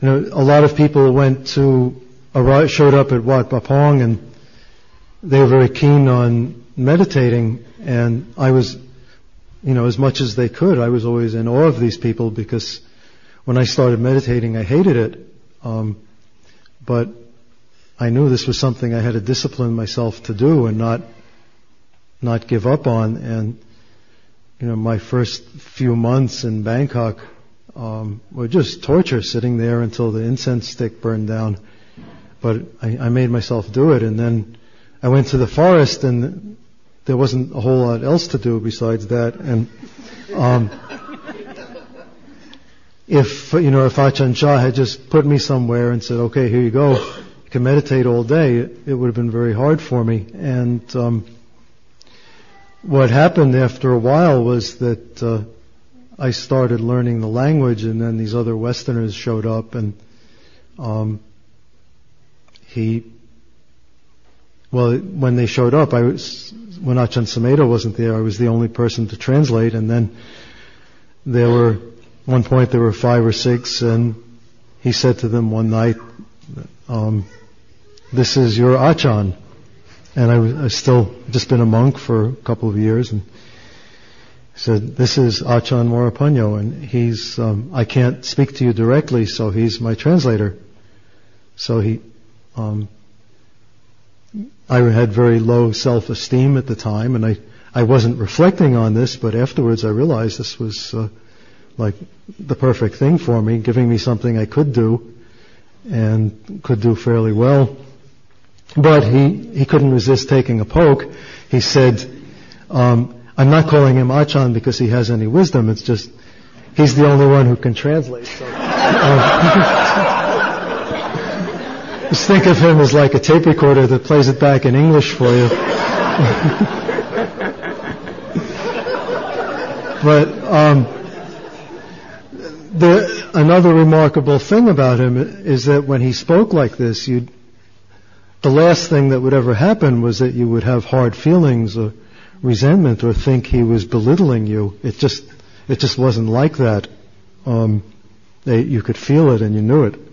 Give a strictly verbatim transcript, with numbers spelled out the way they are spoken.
you know, a lot of people went to, showed up at Wat Bapong, and they were very keen on meditating, and I was, you know, as much as they could, I was always in awe of these people, because when I started meditating, I hated it. Um, but I knew this was something I had to discipline myself to do and not, not give up on. And, you know, my first few months in Bangkok, um, were just torture, sitting there until the incense stick burned down. But I, I made myself do it. And then I went to the forest, and there wasn't a whole lot else to do besides that. And, um, if, you know, if Ajahn Chah had just put me somewhere and said, okay, here you go, you can meditate all day, it, it would have been very hard for me. And, um, what happened after a while was that, uh, I started learning the language, and then these other Westerners showed up, and, um, he, well, when they showed up, I was, when Ajahn Sumedho wasn't there, I was the only person to translate, and then there were, at one point there were five or six, and he said to them one night, um, this is your Ajahn. And I was, I still just been a monk for a couple of years, and he said, this is Ajahn Morapanyo, and he's, um, I can't speak to you directly, so he's my translator. So he, um, I had very low self-esteem at the time, and I, I wasn't reflecting on this, but afterwards I realized this was, uh, like the perfect thing for me, giving me something I could do, and could do fairly well. But he, he couldn't resist taking a poke. He said, um, I'm not calling him Ajahn because he has any wisdom, it's just, he's the only one who can translate. So, um, just think of him as like a tape recorder that plays it back in English for you. But, um, The, another remarkable thing about him is that when he spoke like this, you'd, the last thing that would ever happen was that you would have hard feelings or resentment or think he was belittling you. It just, it just wasn't like that. Um, they, you could feel it and you knew it.